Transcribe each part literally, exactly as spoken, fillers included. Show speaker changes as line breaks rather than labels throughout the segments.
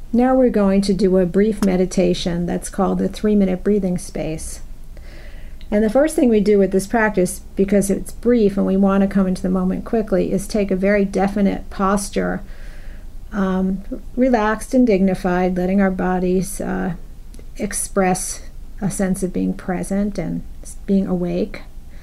Now we're going to do a brief meditation that's called the three-minute breathing space. And the first thing we do with this practice, because it's brief and we want to come into the moment quickly, is take a very definite posture, um, relaxed and dignified, letting our bodies uh, express a sense of being present and being awake.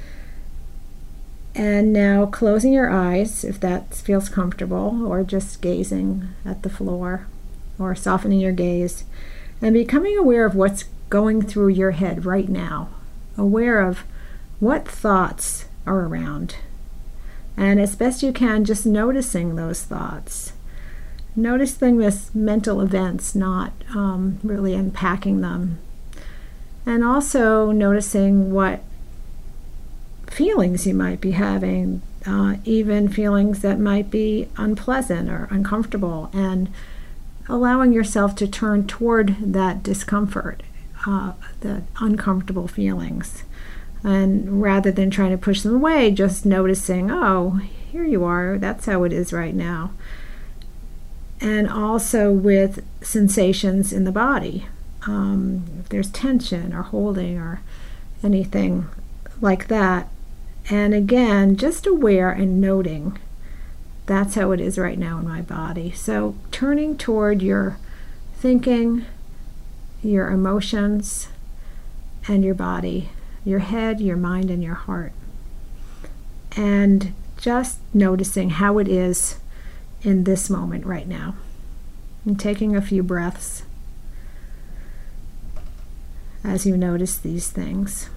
And now closing your eyes if that feels comfortable, or just gazing at the floor, or softening your gaze, and becoming aware of what's going through your head right now, aware of what thoughts are around, and as best you can, just noticing those thoughts, noticing this mental events, not um, really unpacking them, and also noticing what feelings you might be having, uh, even feelings that might be unpleasant or uncomfortable, and allowing yourself to turn toward that discomfort, uh, the uncomfortable feelings. And rather than trying to push them away, just noticing, oh, here you are, that's how it is right now. And also with sensations in the body. Um, if there's tension or holding or anything like that. And again, just aware and noting, that's how it is right now in my body. So turning toward your thinking, your emotions, and your body, your head, your mind, and your heart. And just noticing how it is in this moment right now. And taking a few breaths as you notice these things.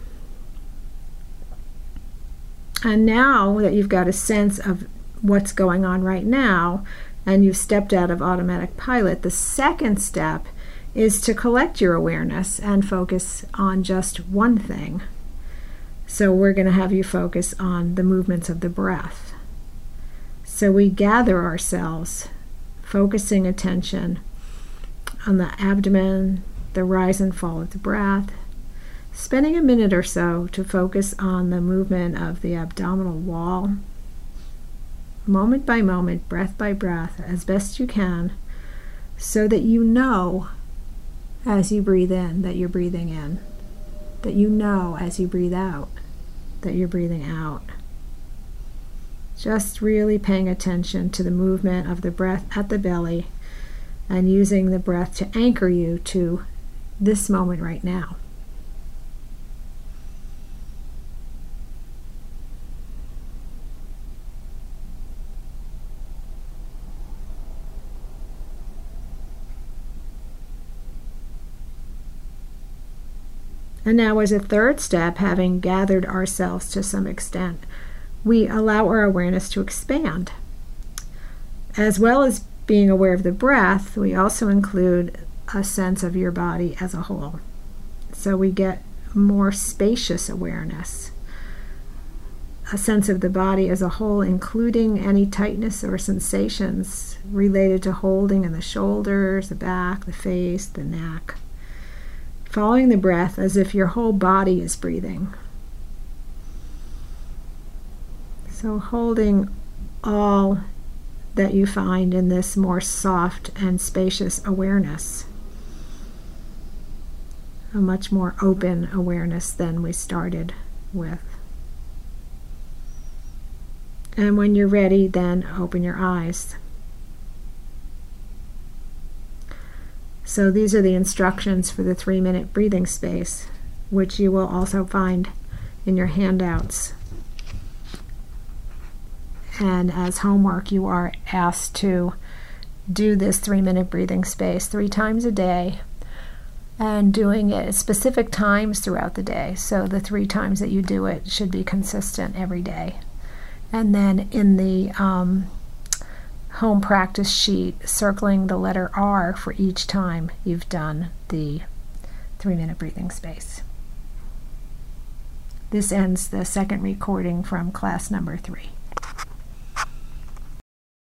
And now that you've got a sense of what's going on right now, and you've stepped out of automatic pilot, the second step is to collect your awareness and focus on just one thing. So we're going to have you focus on the movements of the breath. So we gather ourselves, focusing attention on the abdomen, the rise and fall of the breath, spending a minute or so to focus on the movement of the abdominal wall, moment by moment, breath by breath, as best you can, so that you know as you breathe in that you're breathing in, that you know as you breathe out that you're breathing out. Just really paying attention to the movement of the breath at the belly and using the breath to anchor you to this moment right now. And now, as a third step, having gathered ourselves to some extent, we allow our awareness to expand. As well as being aware of the breath, we also include a sense of your body as a whole. So we get more spacious awareness, a sense of the body as a whole, including any tightness or sensations related to holding in the shoulders, the back, the face, the neck. Following the breath as if your whole body is breathing. So holding all that you find in this more soft and spacious awareness. A much more open awareness than we started with. And when you're ready, then open your eyes. So these are the instructions for the three-minute breathing space, which you will also find in your handouts. And as homework, you are asked to do this three-minute breathing space three times a day, and doing it at specific times throughout the day. So the three times that you do it should be consistent every day. And then in the um, home practice sheet, circling the letter R for each time you've done the three-minute breathing space. This ends the second recording from class number three.